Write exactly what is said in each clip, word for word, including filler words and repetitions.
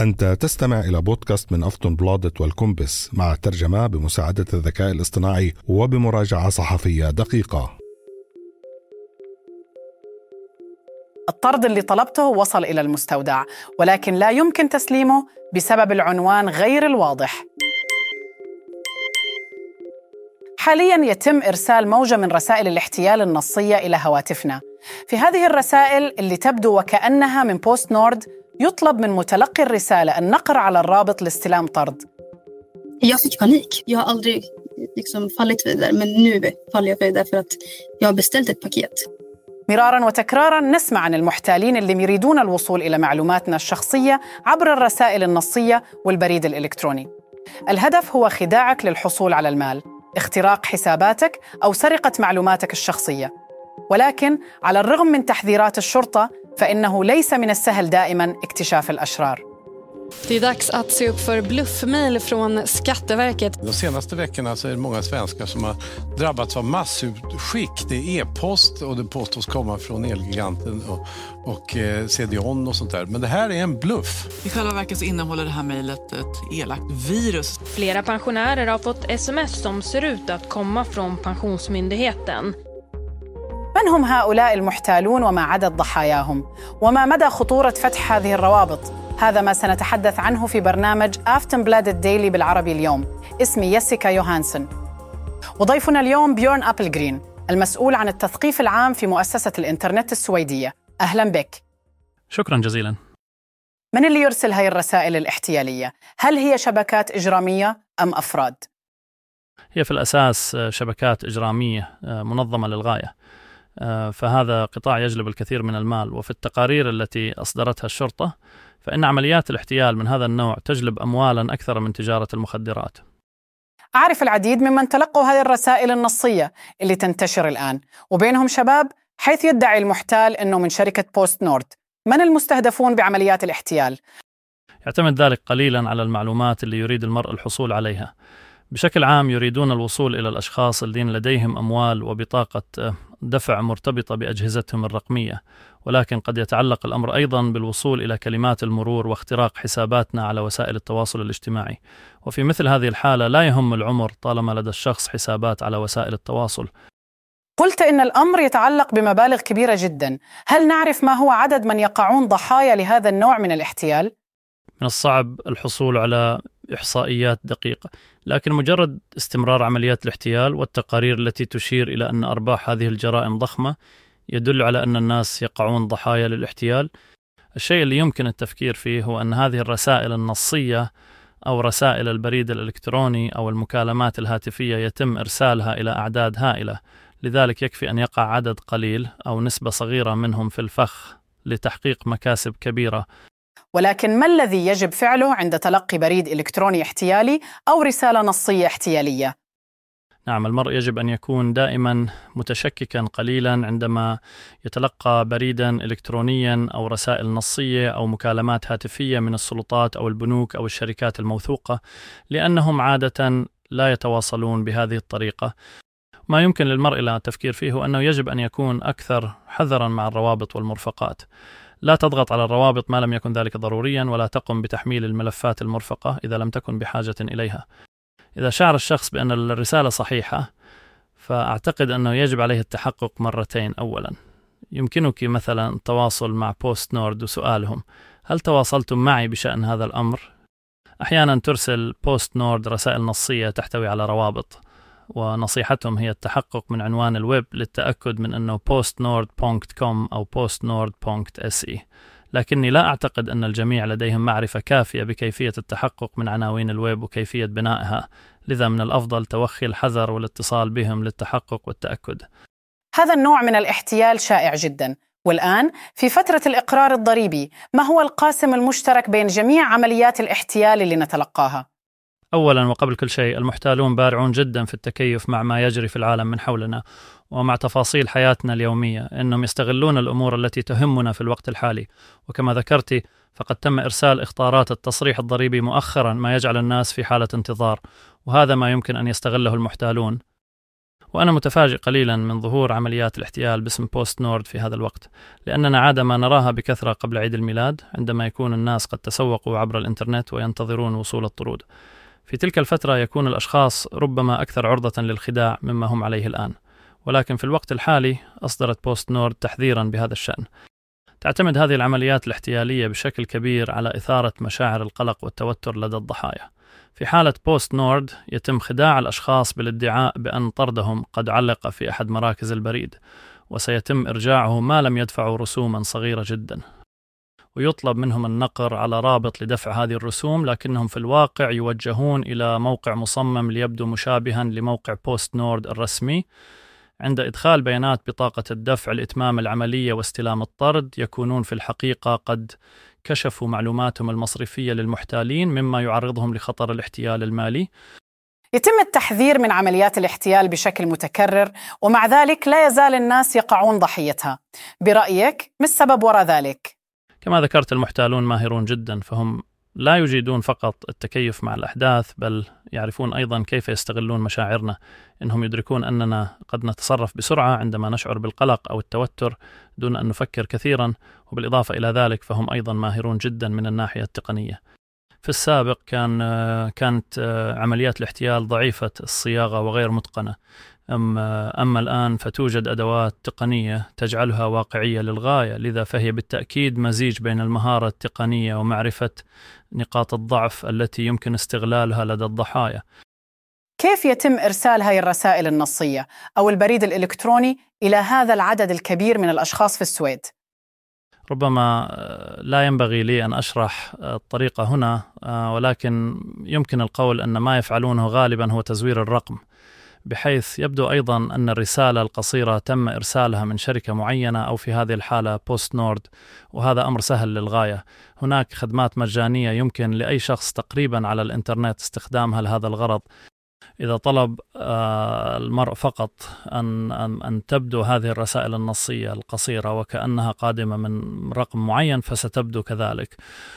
أنت تستمع إلى بودكاست من أفطن بلادت والكومبس مع ترجمة بمساعدة الذكاء الاصطناعي وبمراجعة صحفية دقيقة. الطرد اللي طلبته وصل إلى المستودع، ولكن لا يمكن تسليمه بسبب العنوان غير الواضح. حالياً يتم إرسال موجة من رسائل الاحتيال النصية إلى هواتفنا. في هذه الرسائل اللي تبدو وكأنها من بوست نورد يطلب من متلقي الرسالة النقر على الرابط لاستلام طرد. Jag fick panik. Jag har aldrig liksom fallit vidare, men nu faller jag vidare för att jag har beställt ett paket. مراراً وتكراراً نسمع عن المحتالين اللي يريدون الوصول إلى معلوماتنا الشخصية عبر الرسائل النصية والبريد الإلكتروني. الهدف هو خداعك للحصول على المال، اختراق حساباتك أو سرقة معلوماتك الشخصية. ولكن على الرغم من تحذيرات الشرطة فإنه ليس من السهل دائماً اكتشاف الأشرار. Det är dags att se upp för bluffmejl från Skatteverket. De senaste veckorna så är det många svenskar som har drabbats av massutskick. Det är e-post och det påstås komma från Elgiganten och, och eh, C D O N och sånt där. Men det här är en bluff. I själva verket så innehåller det här mejlet ett elakt virus. Flera pensionärer har fått sms som ser ut att komma från Pensionsmyndigheten. من هم هؤلاء المحتالون وما عدد ضحاياهم؟ وما مدى خطورة فتح هذه الروابط؟ هذا ما سنتحدث عنه في برنامج أفتنبلادت ديلي بالعربي اليوم. اسمي يسيكا يوهانسن، وضيفنا اليوم بيورن أبلغرين، المسؤول عن التثقيف العام في مؤسسة الإنترنت السويدية. أهلا بك. شكرا جزيلا. من اللي يرسل هاي الرسائل الاحتيالية؟ هل هي شبكات إجرامية أم أفراد؟ هي في الأساس شبكات إجرامية منظمة للغاية، فهذا قطاع يجلب الكثير من المال. وفي التقارير التي أصدرتها الشرطة فإن عمليات الاحتيال من هذا النوع تجلب أموالا أكثر من تجارة المخدرات. أعرف العديد ممن تلقوا هذه الرسائل النصية اللي تنتشر الآن، وبينهم شباب حيث يدعي المحتال أنه من شركة بوست نورد. من المستهدفون بعمليات الاحتيال؟ يعتمد ذلك قليلا على المعلومات اللي يريد المرء الحصول عليها. بشكل عام يريدون الوصول إلى الأشخاص الذين لديهم أموال وبطاقة دفع مرتبطة بأجهزتهم الرقمية، ولكن قد يتعلق الأمر أيضا بالوصول إلى كلمات المرور واختراق حساباتنا على وسائل التواصل الاجتماعي. وفي مثل هذه الحالة لا يهم العمر طالما لدى الشخص حسابات على وسائل التواصل. قلت إن الأمر يتعلق بمبالغ كبيرة جدا. هل نعرف ما هو عدد من يقعون ضحايا لهذا النوع من الاحتيال؟ من الصعب الحصول على إحصائيات دقيقة، لكن مجرد استمرار عمليات الاحتيال والتقارير التي تشير إلى أن أرباح هذه الجرائم ضخمة يدل على أن الناس يقعون ضحايا للاحتيال. الشيء اللي يمكن التفكير فيه هو أن هذه الرسائل النصية أو رسائل البريد الإلكتروني أو المكالمات الهاتفية يتم إرسالها إلى أعداد هائلة، لذلك يكفي أن يقع عدد قليل أو نسبة صغيرة منهم في الفخ لتحقيق مكاسب كبيرة. ولكن ما الذي يجب فعله عند تلقي بريد إلكتروني احتيالي أو رسالة نصية احتيالية؟ نعم، المرء يجب أن يكون دائما متشككا قليلا عندما يتلقى بريدا إلكترونيا أو رسائل نصية أو مكالمات هاتفية من السلطات أو البنوك أو الشركات الموثوقة، لأنهم عادة لا يتواصلون بهذه الطريقة. ما يمكن للمرء التفكير فيه هو أنه يجب أن يكون أكثر حذرا مع الروابط والمرفقات. لا تضغط على الروابط ما لم يكن ذلك ضروريا، ولا تقم بتحميل الملفات المرفقة إذا لم تكن بحاجة إليها. إذا شعر الشخص بأن الرسالة صحيحة فأعتقد أنه يجب عليه التحقق مرتين. أولا، يمكنك مثلا التواصل مع بوست نورد وسؤالهم: هل تواصلتم معي بشأن هذا الأمر؟ أحيانا ترسل بوست نورد رسائل نصية تحتوي على روابط، ونصيحتهم هي التحقق من عنوان الويب للتأكد من أنه بوست نورد دوت كوم أو بوست نورد دوت إس إي، لكني لا أعتقد أن الجميع لديهم معرفة كافية بكيفية التحقق من عناوين الويب وكيفية بنائها، لذا من الأفضل توخي الحذر والاتصال بهم للتحقق والتأكد. هذا النوع من الاحتيال شائع جدا، والآن في فترة الإقرار الضريبي ما هو القاسم المشترك بين جميع عمليات الاحتيال اللي نتلقاها؟ أولا وقبل كل شيء، المحتالون بارعون جدا في التكيف مع ما يجري في العالم من حولنا ومع تفاصيل حياتنا اليومية. إنهم يستغلون الأمور التي تهمنا في الوقت الحالي، وكما ذكرتي فقد تم إرسال إخطارات التصريح الضريبي مؤخرا، ما يجعل الناس في حالة انتظار، وهذا ما يمكن أن يستغله المحتالون. وأنا متفاجئ قليلا من ظهور عمليات الاحتيال باسم بوست نورد في هذا الوقت، لأننا عادة ما نراها بكثرة قبل عيد الميلاد عندما يكون الناس قد تسوقوا عبر الإنترنت وينتظرون وصول الطرود. في تلك الفترة يكون الأشخاص ربما أكثر عرضة للخداع مما هم عليه الآن، ولكن في الوقت الحالي أصدرت بوست نورد تحذيرا بهذا الشأن. تعتمد هذه العمليات الاحتيالية بشكل كبير على إثارة مشاعر القلق والتوتر لدى الضحايا. في حالة بوست نورد يتم خداع الأشخاص بالادعاء بأن طردهم قد علق في أحد مراكز البريد، وسيتم إرجاعه ما لم يدفعوا رسوما صغيرة جدا، ويطلب منهم النقر على رابط لدفع هذه الرسوم، لكنهم في الواقع يوجهون إلى موقع مصمم ليبدو مشابها لموقع بوست نورد الرسمي. عند إدخال بيانات بطاقة الدفع لإتمام العملية واستلام الطرد يكونون في الحقيقة قد كشفوا معلوماتهم المصرفية للمحتالين، مما يعرضهم لخطر الاحتيال المالي. يتم التحذير من عمليات الاحتيال بشكل متكرر، ومع ذلك لا يزال الناس يقعون ضحيتها. برأيك ما السبب وراء ذلك؟ كما ذكرت، المحتالون ماهرون جدا، فهم لا يجيدون فقط التكيف مع الأحداث، بل يعرفون أيضا كيف يستغلون مشاعرنا. إنهم يدركون أننا قد نتصرف بسرعة عندما نشعر بالقلق أو التوتر دون أن نفكر كثيرا، وبالإضافة إلى ذلك فهم أيضا ماهرون جدا من الناحية التقنية. في السابق كان كانت عمليات الاحتيال ضعيفة الصياغة وغير متقنة، أما, أما الآن فتوجد أدوات تقنية تجعلها واقعية للغاية، لذا فهي بالتأكيد مزيج بين المهارة التقنية ومعرفة نقاط الضعف التي يمكن استغلالها لدى الضحايا. كيف يتم إرسال هذه الرسائل النصية أو البريد الإلكتروني إلى هذا العدد الكبير من الأشخاص في السويد؟ ربما لا ينبغي لي أن أشرح الطريقة هنا، ولكن يمكن القول أن ما يفعلونه غالبا هو تزوير الرقم، بحيث يبدو أيضا أن الرسالة القصيرة تم إرسالها من شركة معينة أو في هذه الحالة بوست نورد، وهذا أمر سهل للغاية. هناك خدمات مجانية يمكن لأي شخص تقريبا على الإنترنت استخدامها لهذا الغرض. إذا طلب المرء فقط أن, أن تبدو هذه الرسائل النصية القصيرة وكأنها قادمة من رقم معين فستبدو كذلك.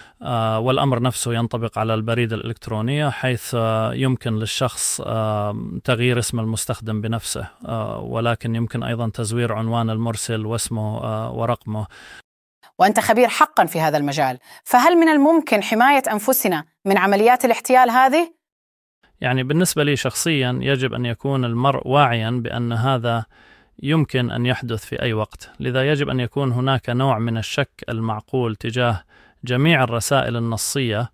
والأمر نفسه ينطبق على البريد الإلكتروني، حيث يمكن للشخص تغيير اسم المستخدم بنفسه، ولكن يمكن أيضا تزوير عنوان المرسل واسمه ورقمه. وأنت خبير حقا في هذا المجال، فهل من الممكن حماية أنفسنا من عمليات الاحتيال هذه؟ يعني بالنسبة لي شخصيا يجب أن يكون المرء واعيا بأن هذا يمكن أن يحدث في أي وقت، لذا يجب أن يكون هناك نوع من الشك المعقول تجاه جميع الرسائل النصية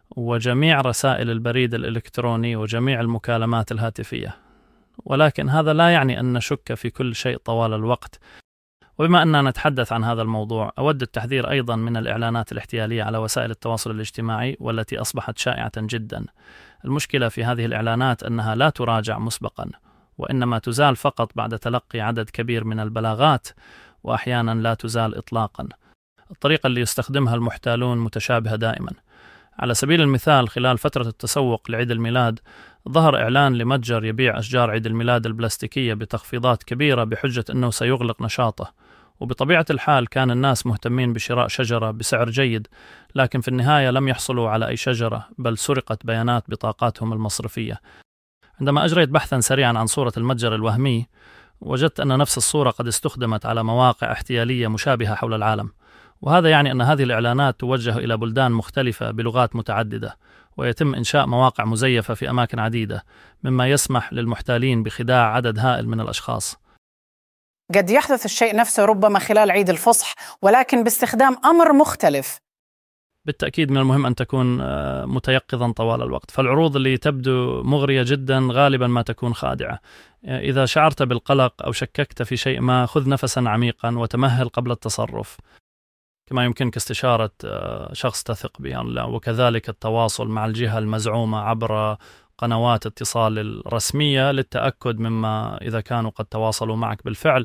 وجميع رسائل البريد الإلكتروني وجميع المكالمات الهاتفية، ولكن هذا لا يعني أن نشك في كل شيء طوال الوقت. وبما أننا نتحدث عن هذا الموضوع، أود التحذير أيضا من الإعلانات الاحتيالية على وسائل التواصل الاجتماعي والتي أصبحت شائعة جدا. المشكلة في هذه الإعلانات أنها لا تراجع مسبقا، وإنما تزال فقط بعد تلقي عدد كبير من البلاغات، وأحيانا لا تزال إطلاقا. الطريقة اللي يستخدمها المحتالون متشابهة دائما. على سبيل المثال، خلال فترة التسوق لعيد الميلاد ظهر إعلان لمتجر يبيع أشجار عيد الميلاد البلاستيكية بتخفيضات كبيرة بحجة أنه سيغلق نشاطه، وبطبيعة الحال كان الناس مهتمين بشراء شجرة بسعر جيد، لكن في النهاية لم يحصلوا على أي شجرة، بل سرقت بيانات بطاقاتهم المصرفية. عندما أجريت بحثا سريعا عن صورة المتجر الوهمي، وجدت أن نفس الصورة قد استخدمت على مواقع احتيالية مشابهة حول العالم، وهذا يعني أن هذه الإعلانات توجه إلى بلدان مختلفة بلغات متعددة، ويتم إنشاء مواقع مزيفة في أماكن عديدة، مما يسمح للمحتالين بخداع عدد هائل من الأشخاص. قد يحدث الشيء نفسه ربما خلال عيد الفصح، ولكن باستخدام أمر مختلف. بالتأكيد من المهم أن تكون متيقظا طوال الوقت، فالعروض اللي تبدو مغرية جدا غالبا ما تكون خادعة. إذا شعرت بالقلق أو شككت في شيء ما، خذ نفسا عميقا وتمهل قبل التصرف. كما يمكنك استشارة شخص تثق به، وكذلك التواصل مع الجهة المزعومة عبر قنوات اتصال الرسمية للتأكد مما إذا كانوا قد تواصلوا معك بالفعل.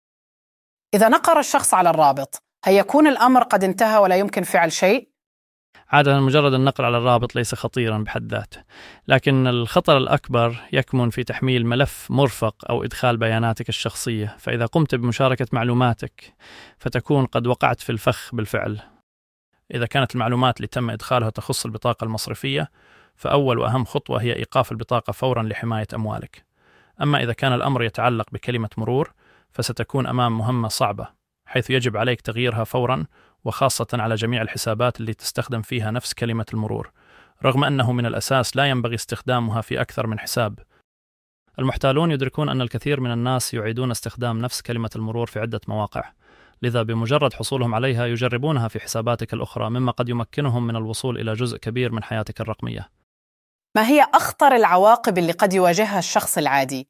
إذا نقر الشخص على الرابط، هيكون الأمر قد انتهى ولا يمكن فعل شيء؟ عادة مجرد النقر على الرابط ليس خطيرا بحد ذاته، لكن الخطر الأكبر يكمن في تحميل ملف مرفق أو إدخال بياناتك الشخصية، فإذا قمت بمشاركة معلوماتك فتكون قد وقعت في الفخ بالفعل. إذا كانت المعلومات اللي تم إدخالها تخص البطاقة المصرفية، فأول وأهم خطوة هي إيقاف البطاقة فورا لحماية أموالك. أما إذا كان الأمر يتعلق بكلمة مرور فستكون أمام مهمة صعبة، حيث يجب عليك تغييرها فوراً، وخاصة على جميع الحسابات اللي تستخدم فيها نفس كلمة المرور، رغم أنه من الأساس لا ينبغي استخدامها في أكثر من حساب. المحتالون يدركون أن الكثير من الناس يعيدون استخدام نفس كلمة المرور في عدة مواقع، لذا بمجرد حصولهم عليها يجربونها في حساباتك الأخرى، مما قد يمكنهم من الوصول إلى جزء كبير من حياتك الرقمية. ما هي أخطر العواقب اللي قد يواجهها الشخص العادي؟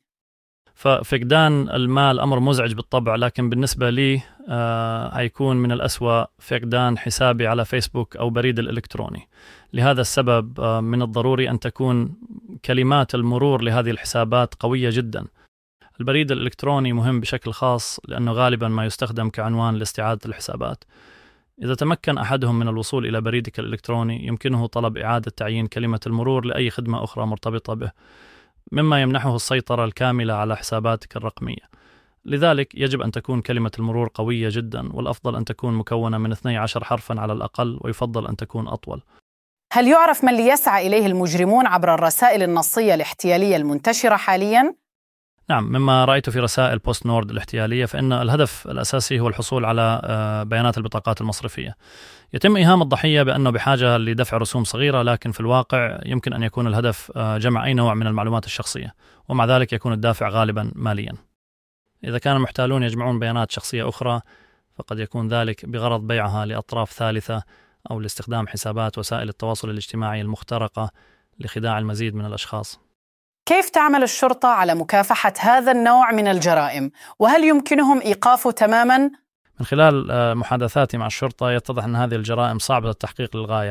ففقدان المال أمر مزعج بالطبع، لكن بالنسبة لي آه هيكون من الأسوأ فقدان حسابي على فيسبوك أو بريد الإلكتروني. لهذا السبب آه من الضروري أن تكون كلمات المرور لهذه الحسابات قوية جدا. البريد الإلكتروني مهم بشكل خاص لأنه غالبا ما يستخدم كعنوان لاستعادة الحسابات. إذا تمكن أحدهم من الوصول إلى بريدك الإلكتروني يمكنه طلب إعادة تعيين كلمة المرور لأي خدمة أخرى مرتبطة به، مما يمنحه السيطرة الكاملة على حساباتك الرقمية. لذلك يجب أن تكون كلمة المرور قوية جدا، والأفضل أن تكون مكونة من اثني عشر حرفا على الأقل، ويفضل أن تكون أطول. هل يعرف ما اللي يسعى إليه المجرمون عبر الرسائل النصية الاحتيالية المنتشرة حاليا؟ نعم، مما رأيته في رسائل بوست نورد الاحتيالية فإن الهدف الأساسي هو الحصول على بيانات البطاقات المصرفية. يتم إيهام الضحية بأنه بحاجة لدفع رسوم صغيرة، لكن في الواقع يمكن أن يكون الهدف جمع أي نوع من المعلومات الشخصية، ومع ذلك يكون الدافع غالبا ماليا. إذا كان المحتالون يجمعون بيانات شخصية أخرى فقد يكون ذلك بغرض بيعها لأطراف ثالثة أو لاستخدام حسابات وسائل التواصل الاجتماعي المخترقة لخداع المزيد من الأشخاص. كيف تعمل الشرطة على مكافحة هذا النوع من الجرائم؟ وهل يمكنهم إيقافه تماماً؟ من خلال محادثاتي مع الشرطة يتضح أن هذه الجرائم صعبة التحقيق للغاية.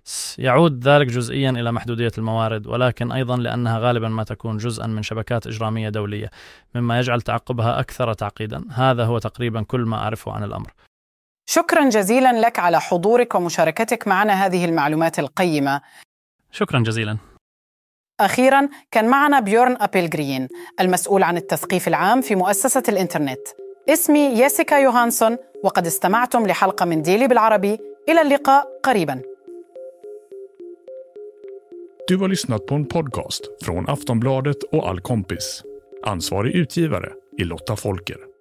يعود ذلك جزئياً إلى محدودية الموارد، ولكن أيضاً لأنها غالباً ما تكون جزءاً من شبكات إجرامية دولية، مما يجعل تعقبها أكثر تعقيداً. هذا هو تقريباً كل ما أعرفه عن الأمر. شكراً جزيلاً لك على حضورك ومشاركتك معنا هذه المعلومات القيمة. شكراً جزيلاً. أخيراً كان معنا بيورن أبيلغرين، المسؤول عن التثقيف العام في مؤسسة الإنترنت. اسمي ياسيكا يوهانسون، وقد استمعتم لحلقة من ديلي بالعربي. إلى اللقاء قريباً. Du har lyssnat på en podcast från Aftonbladet och All Kompis. Ansvarig utgivare är Lotta Folker.